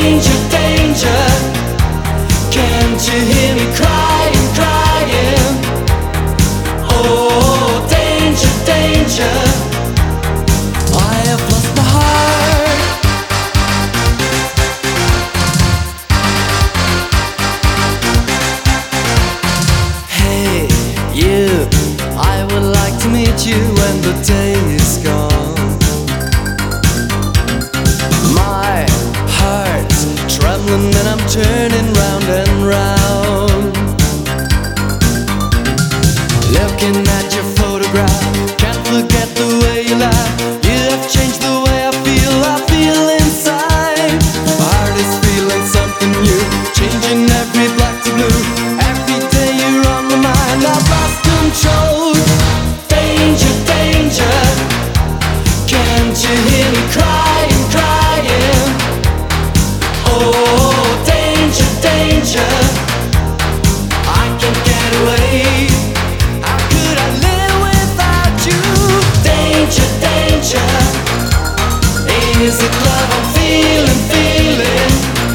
Danger, danger, can't you hear me crying, crying? Oh, danger, danger, I have lost my heart. Hey, you, I would like to meet you when the day is gone. My heart's trembling and I'm turning round and round. Looking at your photograph, can't forget the way you laugh. You have changed the way I feel inside. My heart is feeling something new, changing every black to blue. Every day you're on my mind, I've lost control. Danger, danger, can't you hear me crying, crying? Oh, danger, danger, I can't get away. How could I live without you? Danger, danger, is it love I'm feeling, feeling?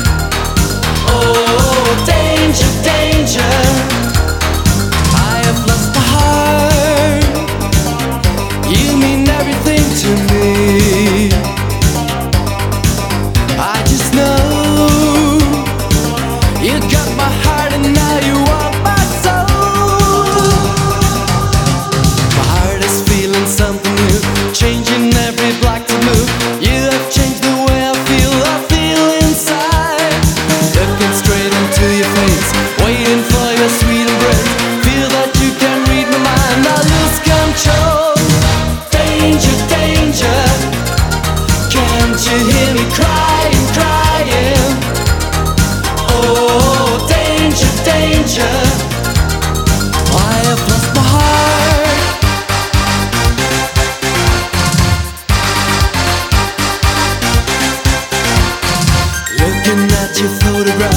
Oh, danger, danger, I have lost my heart. You mean everything to me. I just know you got my heart and now you want my soul. My heart is feeling something new, changing every black to blue. You have changed the way I feel inside. Looking straight into your face, waiting for your sweet embrace. Feel that you can read my mind, I lose control. Danger, danger, can't you hear me crying, crying? Oh, danger, danger, I have lost my heart. Looking at your photograph,